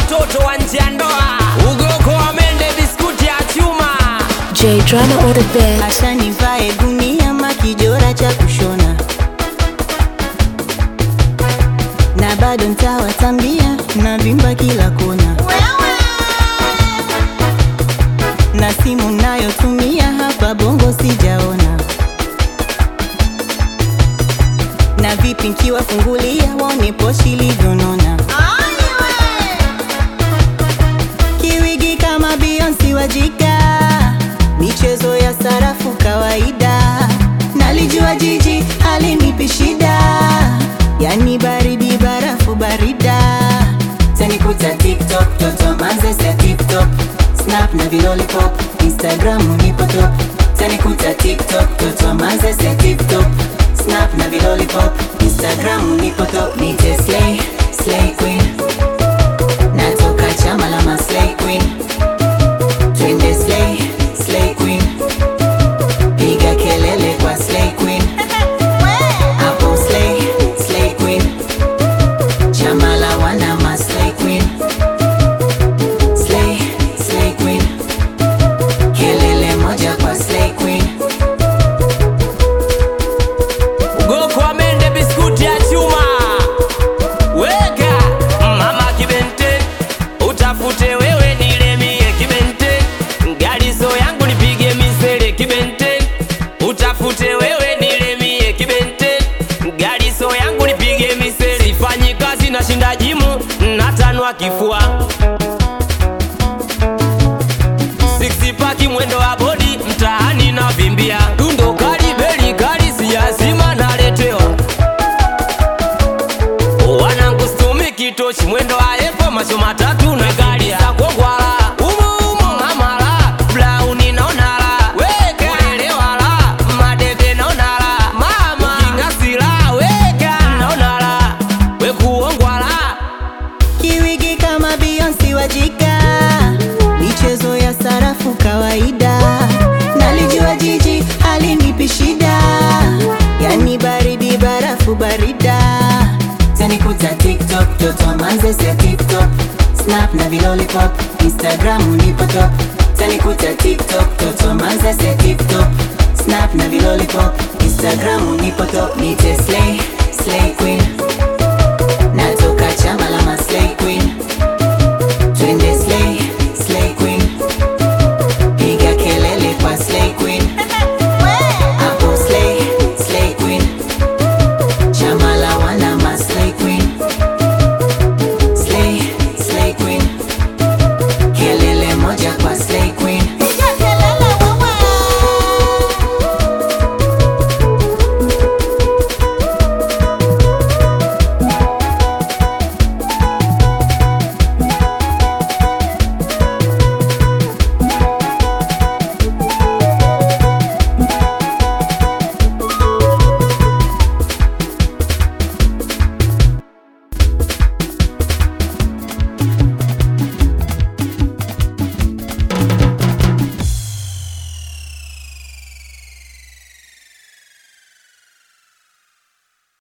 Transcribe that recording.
watoto wa nje ya ndoa. Ugoko wa mende biskuti ya chuma. J Drama on the bed. Asha nivae gunia makijora cha kushona, na bado ntawatambia na vimba kila kona. Na simu nayotumia hapa bongo sijaona. Na vipi nkiwafungulia waone poshi ilivyonona. Kiwigi kama Beyonce wajika, michezo ya sarafu kawaida. Nalijua jiji halinipi shida, yani baridi barafu barida. Tanikuta TikTok, toto manzes ya TikTok, Snap na vilolipop, Instagram nipo top. Tanikuta TikTok, toto manzes ya TikTok, Snap na vilolipop, Instagram nipo top. Nite slay, slay queen, natoka chama la ma slay queen. Twende slay, slay queen, piga kelele kwa slay queen. Hapo slay, slay queen, chama la wana ma slay queen. Slay, slay queen, kelele moja kwa slay queen. Ugoko wa mende biskuti ya chuma. Weka mama kibente, utafute wewe nilemie kibente. Galizo yangu nipige misele kibente, utafute wewe nilemie kibente. Galizo yangu nipige misele. Sifanyi kazi na shinda jimu, natanua kifua. Six pack mwendo wa body, mtaani na vimbia. Dundo kali beli kali siyazima naletewa. Wanangu stumi kitochi mwendo wa epo macho matatu na gari sa kongwala. Umu umu mamala, blauni naonala. Weka ulelewala, madebe naonala. Mama ukingasila, weka naonala. Weku ongwala. Kiwigi kama Beyonce wajika, michezo ya sarafu kawaida. Nalijua jiji halinipi shida, yani baridi barafu barida. Tanikuta TikTok, toto manzes ya TikTok, Snap na vilolipop, Instagram nipo top. Tanikuta TikTok, toto manzes ya TikTok, Snap na vilolipop, Instagram nipo top. Nite slay, slay